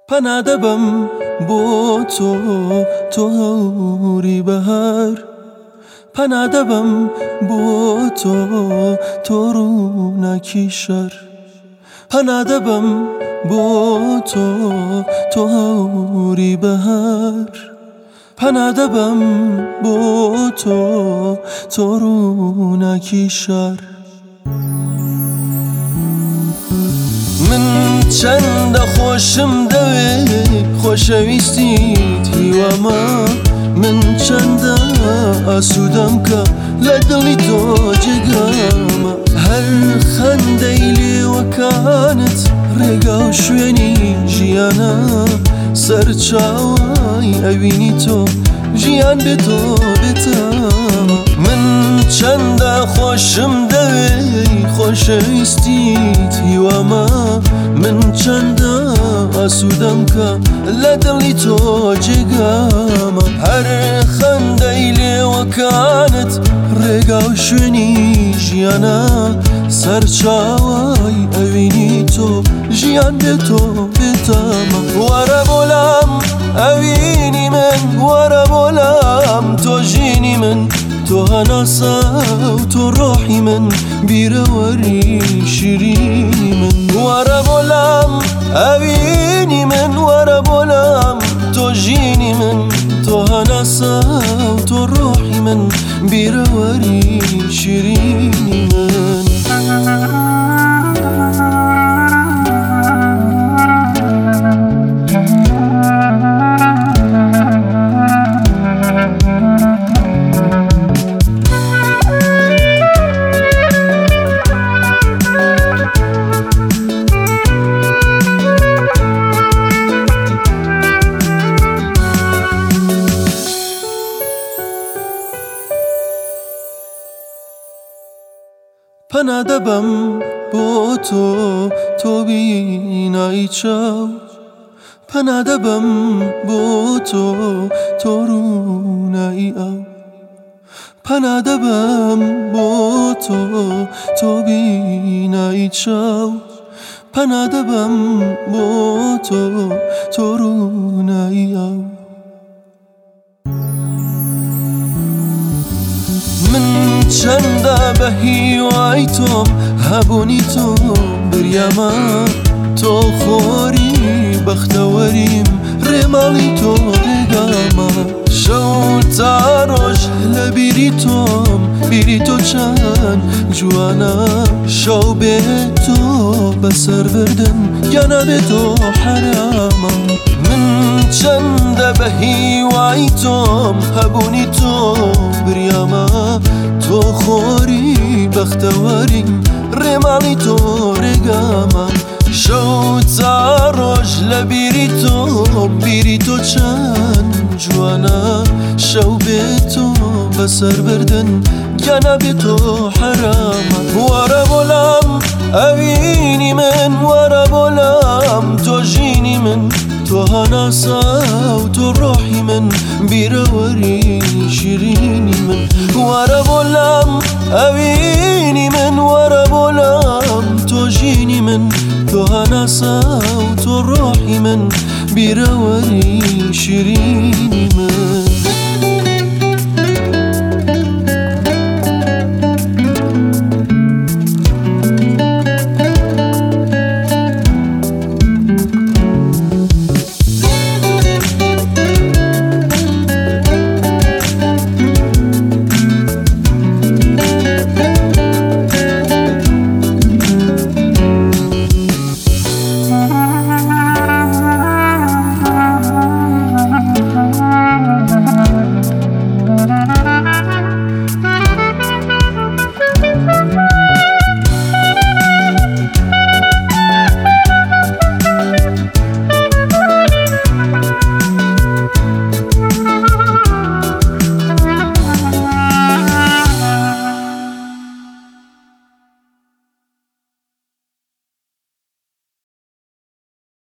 پەنادەبەم بۆ تۆ هەوری بەهار، پەنادەبەم بۆ تۆ ڕووناکی شەر، پەنادەبەم بۆ تۆ هەوری بەهار، پەنادەبەم بۆ تۆ ڕووناکی شەر. من چەندە خۆشم دەوێ خۆشەویستیت هیوامە، من چەندە ئاسوودەم کە لە دڵی تۆ جێگامە، هەر خەندەی لێوەکانت ڕێگا و شوێنی ژیانە، سەرچاوای ئەوینی تۆ ژیان بێتۆ بێتەمە. من چەندە خۆشم دەوێ خۆشەویستیت هیوامە، من چەندە ئاسوودەم کە لە دڵی تۆ جێگامە، هەر خەندەی لێوەکانت ڕێگا و شوێنی ژیانە، سەرچاوای ئەوینی تۆ ژیان بێتۆ بێتەمە. وەرە بۆلام ئەوینی من، وەرە بۆلام تۆ ژینی من، تۆ هەناسە و تۆ ڕۆحی من، بیرەوەری شیرینی من. وەرە بۆلام ئەوینی من، وەرە بۆلام تۆ ژینی من، تۆ هەناسە و تۆ ڕۆحی من، بیرەوەری شیرینی من. پەنادەبەم بۆ تۆ بینایی چاو، پەنادەبەم بۆ تۆ ڕوونایی ئەو، پەنادەبەم بۆ تۆ بینایی چاو، پەنادەبەم بۆ تۆ ڕوونایی ئەو. من چەندە بە هیوای تۆم هەبوونی تۆ بریامە، تۆ خۆری بەختەوەریم، ڕێماڵی تۆ ڕێگامە، شەو تا ڕۆژ لە بیری تۆم، بیری تۆ چەند جوانە، شەو بێت تۆ بەسەر بردن یانە بێت تۆ حەرامە. من چەندە بە هیوای تۆم هەبوونی تۆ بریامە، تۆ خۆری بەختەوەریم، ڕێماڵی تۆ ڕێگامە، شەو تا ڕۆژ لە بیری تۆ، بیری تۆ چەند جوانە، شەو بێت تۆ بەسەر بردن گیانە بێت تۆ حەرامە. وەرە بۆلام ئەوینی من، وەرە بۆلام تۆ ژینی من، تۆ هەناسە و تۆ ڕۆحی من، بیرەوەری شیرینی من. وەرە بۆلام ئەوینی من، وەرە بۆلام تۆ ژینی من، تۆ هەناسە و تۆ ڕۆحی من، بیرەوەری شیرینی